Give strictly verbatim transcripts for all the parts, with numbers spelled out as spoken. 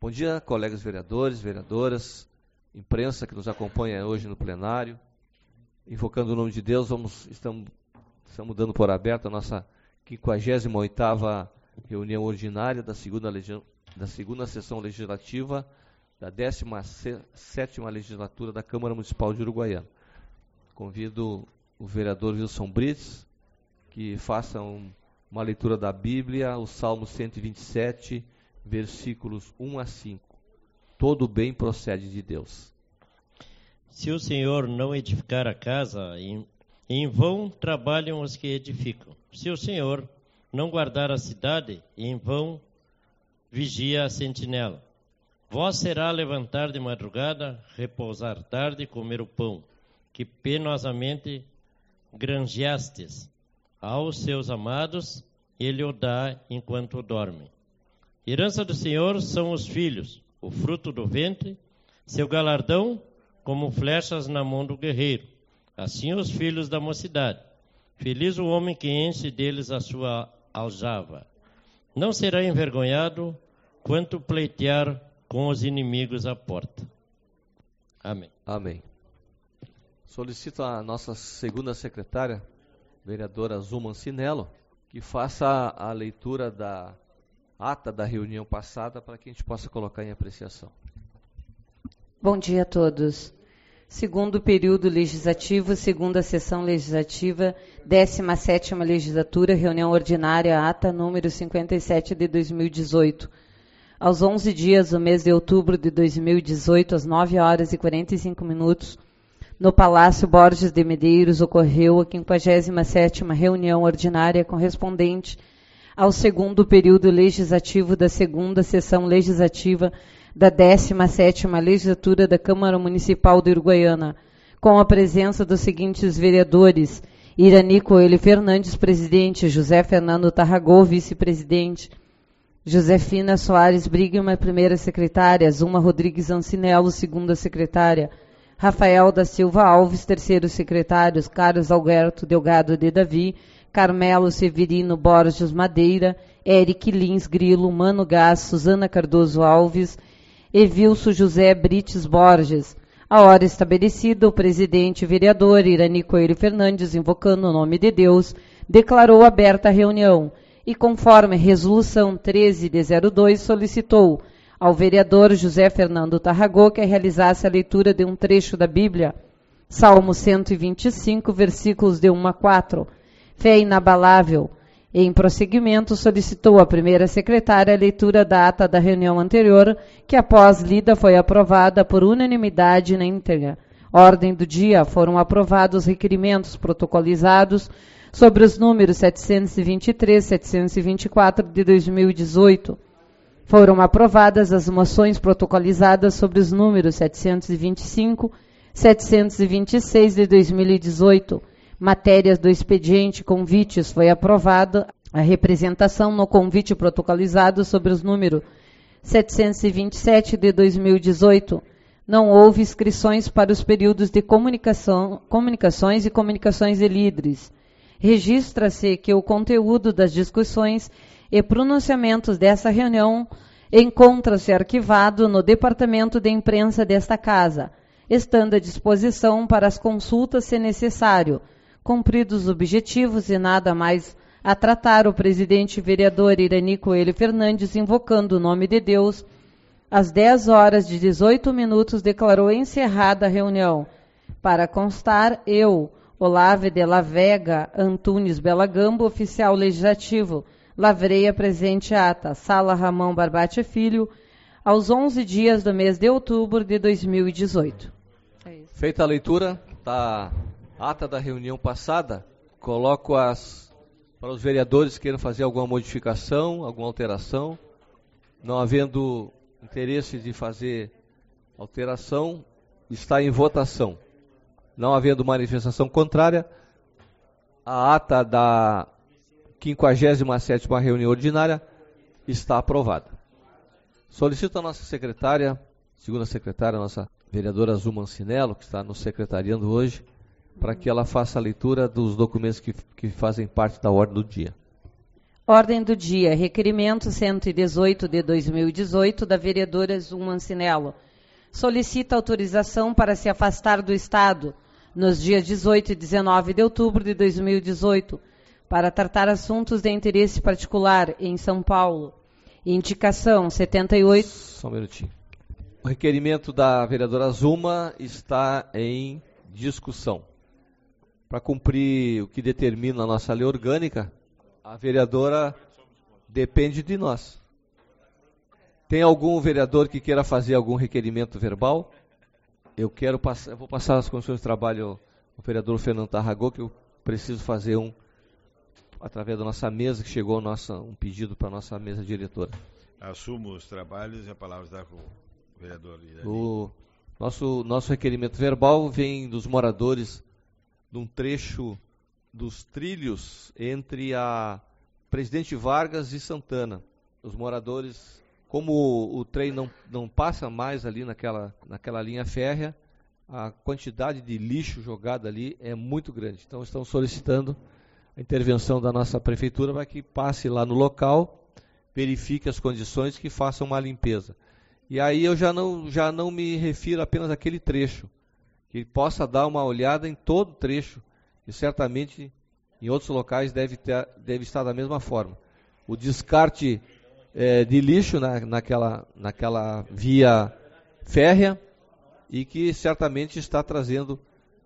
Bom dia, colegas vereadores, vereadoras, imprensa que nos acompanha hoje no plenário. Invocando o nome de Deus, vamos, estamos, estamos dando por aberta a nossa quinquagésima oitava reunião ordinária da segunda, da segunda sessão legislativa da décima sétima legislatura da Câmara Municipal de Uruguaiana. Convido o vereador Wilson Brits que faça um, uma leitura da Bíblia, o Salmo cento e vinte e sete, versículos um a cinco. Todo bem procede de Deus. Se o Senhor não edificar a casa, em, em vão trabalham os que edificam. Se o Senhor não guardar a cidade, em vão vigia a sentinela. Vós será levantar de madrugada, repousar tarde e comer o pão, que penosamente granjeastes. Aos seus amados, ele o dá enquanto dormem. Herança do Senhor são os filhos, o fruto do ventre, seu galardão como flechas na mão do guerreiro. Assim os filhos da mocidade. Feliz o homem que enche deles a sua aljava. Não será envergonhado quanto pleitear com os inimigos à porta. Amém. Amém. Solicito a nossa segunda secretária, vereadora Zuma Ancinello, que faça a, a leitura da ata da reunião passada para que a gente possa colocar em apreciação. Bom dia a todos. Segundo período legislativo, segunda sessão legislativa, décima sétima legislatura, reunião ordinária, ata número cinquenta e sete de dois mil e dezoito. Aos onze dias do mês de outubro de dois mil e dezoito, às nove horas e quarenta e cinco minutos, no Palácio Borges de Medeiros, ocorreu a quinquagésima sétima reunião ordinária correspondente ao segundo período legislativo da segunda sessão legislativa da décima sétima legislatura da Câmara Municipal de Uruguaiana, com a presença dos seguintes vereadores: Irani Coelho Fernandes, presidente; José Fernando Tarragó, vice-presidente; Josefina Soares Brigman, primeira secretária; Zuma Rodrigues Ancinello, segunda secretária; Rafael da Silva Alves, terceiro secretário; Carlos Alberto Delgado de Davi; Carmelo Severino Borges Madeira; Eric Lins Grilo, Mano Gás, Suzana Cardoso Alves, Evilso José Brites Borges. A hora estabelecida, o presidente vereador Irani Coelho Fernandes, invocando o nome de Deus, declarou aberta a reunião e, conforme resolução treze de zero dois, solicitou ao vereador José Fernando Tarragó que realizasse a leitura de um trecho da Bíblia, Salmo cento e vinte e cinco, versículos de um a quatro. Fé inabalável. Em prosseguimento, solicitou à primeira secretária a leitura da ata da reunião anterior, que após lida foi aprovada por unanimidade na íntegra. Ordem do dia: foram aprovados os requerimentos protocolizados sobre os números setecentos e vinte e três, setecentos e vinte e quatro de dois mil e dezoito. Foram aprovadas as moções protocolizadas sobre os números setecentos e vinte e cinco, setecentos e vinte e seis de dois mil e dezoito. Matérias do expediente convites: foi aprovada a representação no convite protocolizado sobre os números setecentos e vinte e sete de dois mil e dezoito. Não houve inscrições para os períodos de comunicação, comunicações e comunicações de líderes. Registra-se que o conteúdo das discussões e pronunciamentos dessa reunião encontra-se arquivado no Departamento de Imprensa desta Casa, estando à disposição para as consultas se necessário. Cumpridos os objetivos e nada mais a tratar, o presidente vereador Irani Coelho Fernandes, invocando o nome de Deus, às dez horas e dezoito minutos, declarou encerrada a reunião. Para constar, eu, Olave de la Vega Antunes Belagambo, oficial legislativo, lavrei a presente ata, Sala Ramão Barbate Filho, aos onze dias do mês de outubro de dois mil e dezoito. É isso. Feita a leitura da ata da reunião passada, coloco as para os vereadores que queiram fazer alguma modificação, alguma alteração. Não havendo interesse de fazer alteração, está em votação. Não havendo manifestação contrária, a ata da quinquagésima sétima reunião ordinária está aprovada. Solicito a nossa secretária, segunda secretária, a nossa vereadora Zuma Ancinello, que está nos secretariando hoje, para que ela faça a leitura dos documentos que, que fazem parte da ordem do dia. Ordem do dia, requerimento cento e dezoito de dois mil e dezoito da vereadora Zulma Ancinello. Solicita autorização para se afastar do Estado nos dias dezoito e dezenove de outubro de dois mil e dezoito para tratar assuntos de interesse particular em São Paulo. Indicação setenta e oito. Só um minutinho. O requerimento da vereadora Zulma está em discussão. Para cumprir o que determina a nossa lei orgânica, a vereadora depende de nós. Tem algum vereador que queira fazer algum requerimento verbal? Eu quero passar, eu vou passar as condições de trabalho ao vereador Fernando Tarragó, que eu preciso fazer um, através da nossa mesa, que chegou nossa, um pedido para a nossa mesa diretora. Assumo os trabalhos e a palavra está com o vereador. O nosso, nosso requerimento verbal vem dos moradores de um trecho dos trilhos entre a Presidente Vargas e Santana. Os moradores, como o, o trem não, não passa mais ali naquela, naquela linha férrea, a quantidade de lixo jogado ali é muito grande. Então estão solicitando a intervenção da nossa prefeitura para que passe lá no local, verifique as condições, que façam uma limpeza. E aí eu já não, já não me refiro apenas àquele trecho, que possa dar uma olhada em todo o trecho, e certamente em outros locais deve, ter, deve estar da mesma forma. O descarte é, de lixo na, naquela, naquela via férrea, e que certamente está trazendo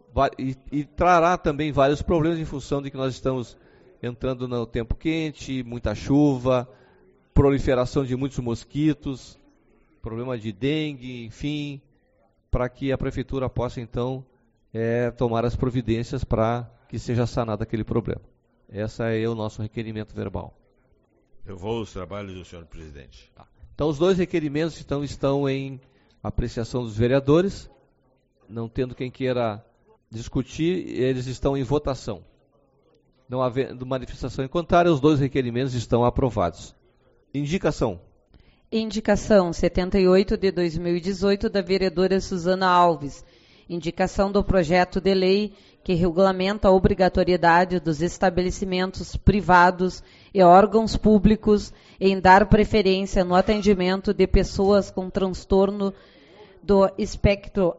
e, e trará também vários problemas em função de que nós estamos entrando no tempo quente, muita chuva, proliferação de muitos mosquitos, problema de dengue, enfim, para que a prefeitura possa então é, tomar as providências para que seja sanado aquele problema. Esse é o nosso requerimento verbal. Eu vou aos trabalhos do senhor presidente. Tá. Então os dois requerimentos então, estão em apreciação dos vereadores, não tendo quem queira discutir, eles estão em votação. Não havendo manifestação em contrário, os dois requerimentos estão aprovados. Indicação. Indicação setenta e oito de dois mil e dezoito da vereadora Suzana Alves. Indicação do projeto de lei que regulamenta a obrigatoriedade dos estabelecimentos privados e órgãos públicos em dar preferência no atendimento de pessoas com transtorno do espectro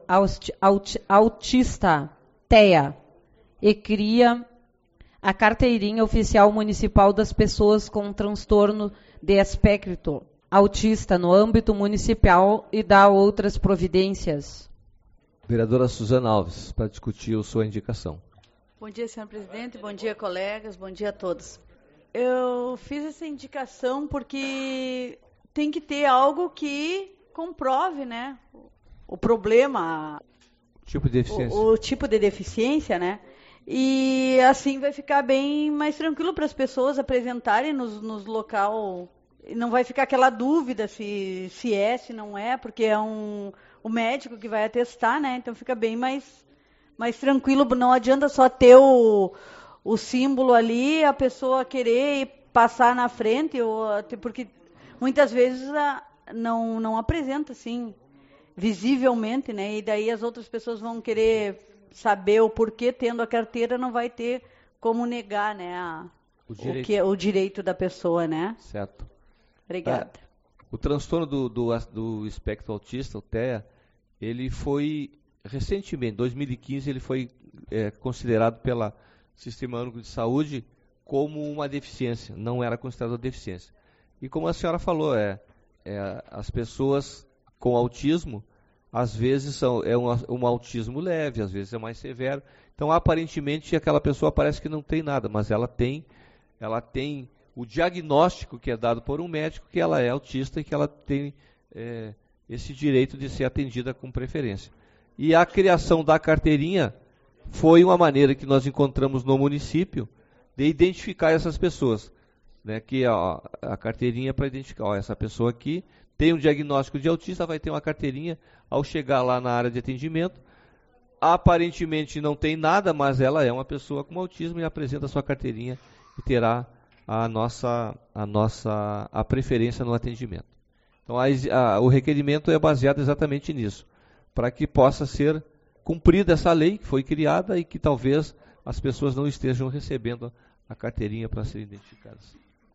autista, T E A, e cria a carteirinha oficial municipal das pessoas com transtorno de espectro autista no âmbito municipal e dá outras providências. Vereadora Suzana Alves, para discutir a sua indicação. Bom dia, senhor presidente, bom dia, colegas, bom dia a todos. Eu fiz essa indicação porque tem que ter algo que comprove, né, o problema, tipo de deficiência. O, o tipo de deficiência, né? E assim vai ficar bem mais tranquilo para as pessoas apresentarem nos, nos local. Não vai ficar aquela dúvida se, se é, se não é, porque é um, o médico que vai atestar, né? Então fica bem mais, mais tranquilo. Não adianta só ter o, o símbolo ali, a pessoa querer passar na frente, ou, porque muitas vezes a, não, não apresenta assim, visivelmente, né? E daí as outras pessoas vão querer saber o porquê, tendo a carteira, não vai ter como negar, né, a, o, direito. O, que, o direito da pessoa, né? Certo. Obrigada. É, o transtorno do, do, do espectro autista, o T E A, ele foi, recentemente, em dois mil e quinze, ele foi é, considerado pelo Sistema Único de Saúde como uma deficiência, não era considerado deficiência. E como a senhora falou, é, é, as pessoas com autismo, às vezes são, é um, um autismo leve, às vezes é mais severo. Então, aparentemente, aquela pessoa parece que não tem nada, mas ela tem, ela tem o diagnóstico que é dado por um médico que ela é autista e que ela tem é, esse direito de ser atendida com preferência. E a criação da carteirinha foi uma maneira que nós encontramos no município de identificar essas pessoas, né, que ó, a carteirinha para identificar, ó, essa pessoa aqui tem um diagnóstico de autista, vai ter uma carteirinha, ao chegar lá na área de atendimento, aparentemente não tem nada, mas ela é uma pessoa com autismo e apresenta a sua carteirinha e terá a nossa, a nossa a preferência no atendimento. Então, a, a, o requerimento é baseado exatamente nisso, para que possa ser cumprida essa lei que foi criada e que talvez as pessoas não estejam recebendo a carteirinha para serem identificadas.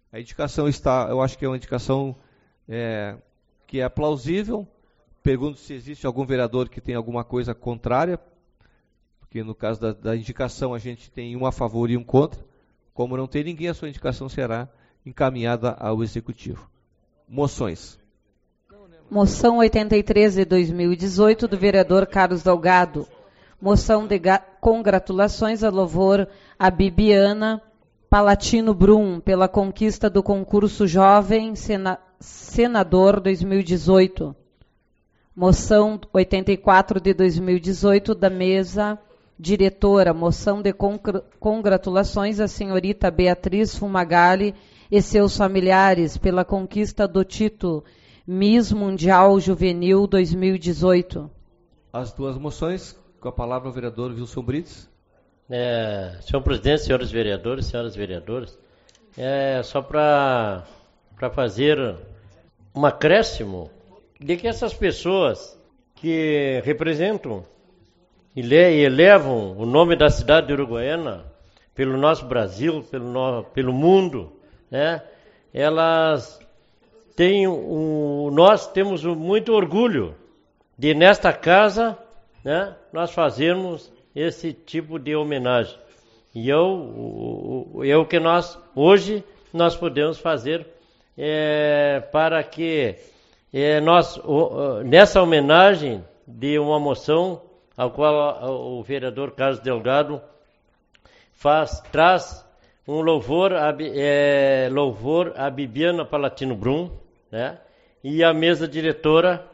A indicação está, eu acho que é uma indicação é, que é plausível. Pergunto se existe algum vereador que tem alguma coisa contrária, porque no caso da, da indicação a gente tem um a favor e um contra. Como não tem ninguém, a sua indicação será encaminhada ao Executivo. Moções. Moção oitenta e três de dois mil e dezoito, do vereador Carlos Delgado. Moção de congratulações a louvor a Bibiana Palatino Brum pela conquista do concurso Jovem Sena, Senador dois mil e dezoito. Moção oitenta e quatro de dois mil e dezoito da mesa diretora. Moção de congratulações à senhorita Beatriz Fumagalli e seus familiares pela conquista do título Miss Mundial Juvenil dois mil e dezoito. As duas moções, com a palavra o vereador Wilson Brites. É, senhor presidente, senhores vereadores, senhoras vereadoras, é só para para fazer um acréscimo de que essas pessoas que representam e elevam o nome da cidade de Uruguaiana pelo nosso Brasil, pelo, no, pelo mundo, né, elas têm um, nós temos muito orgulho de nesta casa, né, nós fazermos esse tipo de homenagem. E eu, é o que nós, hoje, nós podemos fazer é, para que é, nós, o, nessa homenagem de uma moção, ao qual o vereador Carlos Delgado faz, traz um louvor a, é, louvor a Bibiana Palatino Brum, né, e a mesa diretora,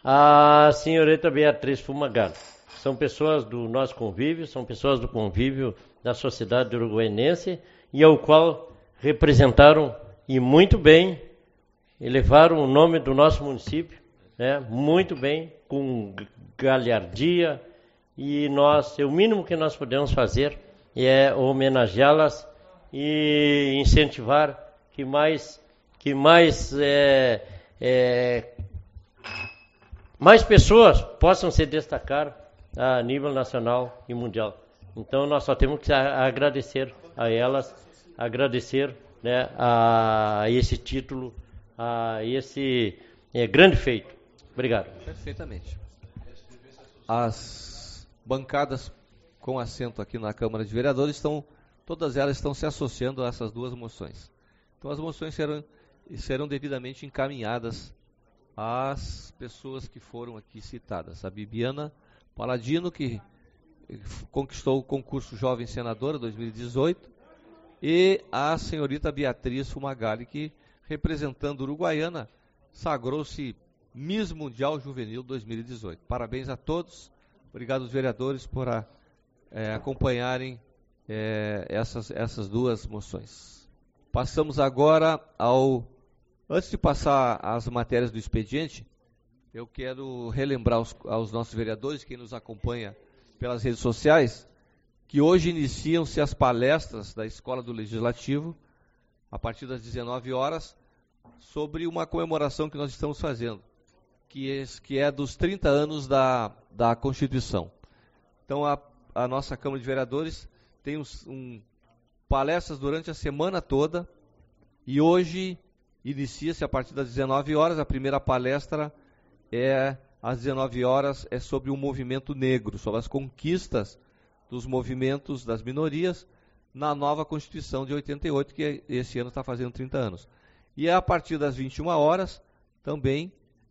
a senhorita Beatriz Fumagalli. São pessoas do nosso convívio, são pessoas do convívio da sociedade uruguaiense e ao qual representaram e muito bem, elevaram o nome do nosso município, né, muito bem, com galhardia, e nós, o mínimo que nós podemos fazer é homenageá-las e incentivar que mais, que mais, é, é, mais pessoas possam se destacar a nível nacional e mundial. Então nós só temos que agradecer a elas, agradecer, né, a esse título, a esse é, grande feito. Obrigado. Perfeitamente. As bancadas com assento aqui na Câmara de Vereadores estão, todas elas estão se associando a essas duas moções. Então as moções serão, serão devidamente encaminhadas às pessoas que foram aqui citadas. A Bibiana Paladino, que conquistou o concurso Jovem Senadora dois mil e dezoito, e a senhorita Beatriz Fumagalli, que, representando Uruguaiana, sagrou-se Miss Mundial Juvenil dois mil e dezoito. Parabéns a todos. Obrigado aos vereadores por a, é, acompanharem é, essas, essas duas moções. Passamos agora ao... Antes de passar as matérias do expediente, eu quero relembrar aos, aos nossos vereadores, quem nos acompanha pelas redes sociais, que hoje iniciam-se as palestras da Escola do Legislativo, a partir das dezenove horas, sobre uma comemoração que nós estamos fazendo, que é, que é dos trinta anos da, da Constituição. Então, a, a nossa Câmara de Vereadores tem um, um, palestras durante a semana toda, e hoje inicia-se a partir das dezenove horas, a primeira palestra é às dezenove horas, é sobre o movimento negro, sobre as conquistas dos movimentos das minorias na nova Constituição de oitenta e oito, que esse ano está fazendo trinta anos. E a partir das vinte e uma horas, também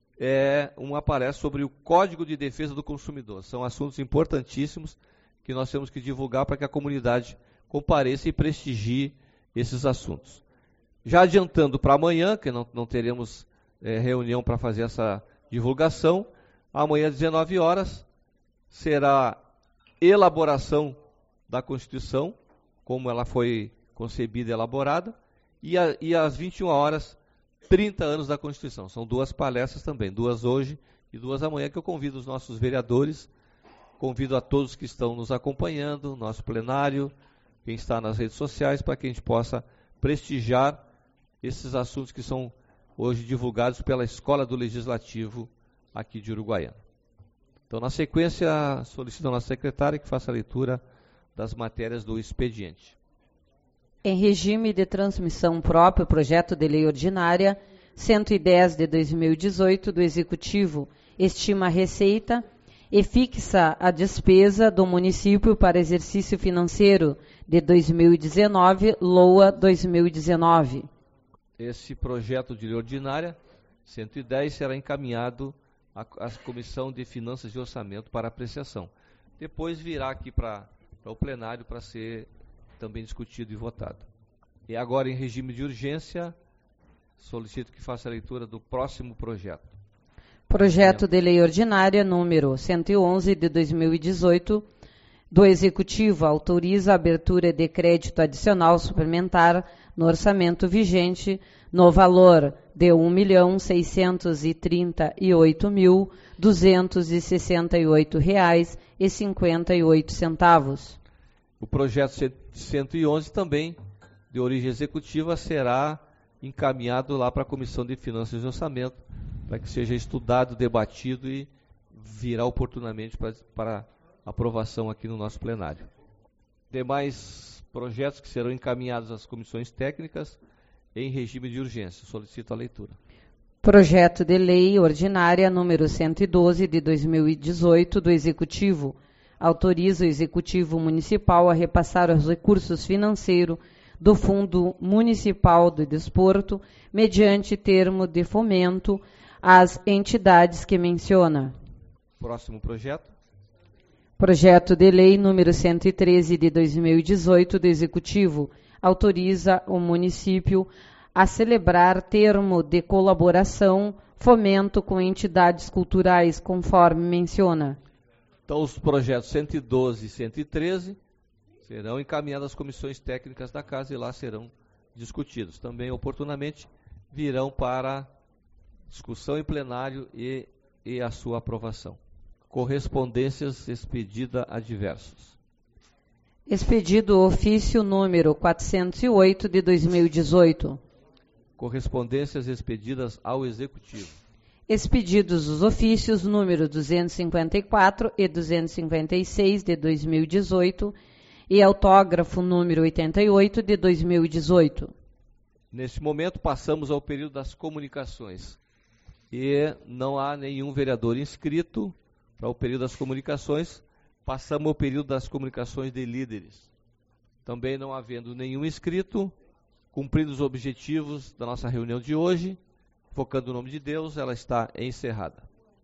é uma palestra sobre o Código de Defesa do Consumidor. São assuntos importantíssimos que nós temos que divulgar para que a comunidade compareça e prestigie esses assuntos. Já adiantando para amanhã, que não, não teremos é, reunião para fazer essa divulgação, amanhã às dezenove horas será elaboração da Constituição, como ela foi concebida e elaborada, e, a, e às vinte e uma horas, trinta anos da Constituição. São duas palestras também, duas hoje e duas amanhã, que eu convido os nossos vereadores, convido a todos que estão nos acompanhando, nosso plenário, quem está nas redes sociais, para que a gente possa prestigiar esses assuntos que são hoje divulgados pela Escola do Legislativo aqui de Uruguaiana. Então, na sequência, solicito a nossa secretária que faça a leitura das matérias do expediente. Em regime de transmissão próprio, projeto de lei ordinária cento e dez de dois mil e dezoito do Executivo estima a receita e fixa a despesa do município para exercício financeiro de dois mil e dezenove, L O A dois mil e dezenove. Esse projeto de lei ordinária cento e dez será encaminhado à, à Comissão de Finanças e Orçamento para apreciação. Depois virá aqui para o plenário para ser também discutido e votado. E agora, em regime de urgência, solicito que faça a leitura do próximo projeto. Projeto de lei ordinária número cento e onze de dois mil e dezoito do Executivo autoriza a abertura de crédito adicional suplementar no orçamento vigente no valor de um milhão seiscentos e trinta e oito mil duzentos e sessenta e oito reais e cinquenta e oito centavos. O projeto cento e onze também, de origem executiva, será encaminhado lá para a Comissão de Finanças e Orçamento, para que seja estudado, debatido e virá oportunamente para, para aprovação aqui no nosso plenário. Demais projetos que serão encaminhados às comissões técnicas em regime de urgência. Solicito a leitura. Projeto de lei ordinária número cento e doze de dois mil e dezoito do Executivo autoriza o Executivo Municipal a repassar os recursos financeiros do Fundo Municipal do Desporto, mediante termo de fomento, às entidades que menciona. Próximo projeto. Projeto de lei número cento e treze de dois mil e dezoito do Executivo autoriza o município a celebrar termo de colaboração, fomento com entidades culturais, conforme menciona. Então, os projetos cento e doze e cento e treze serão encaminhados às comissões técnicas da Casa e lá serão discutidos. Também, oportunamente, virão para discussão em plenário e, e a sua aprovação. Correspondências expedida a diversos. Expedido o ofício número quatrocentos e oito de dois mil e dezoito. Correspondências expedidas ao Executivo. Expedidos os ofícios número duzentos e cinquenta e quatro e duzentos e cinquenta e seis de dois mil e dezoito e autógrafo número oitenta e oito de dois mil e dezoito. Neste momento, passamos ao período das comunicações. E não há nenhum vereador inscrito para o período das comunicações. Passamos ao período das comunicações de líderes. Também não havendo nenhum inscrito, cumpridos os objetivos da nossa reunião de hoje, focando o nome de Deus, ela está encerrada.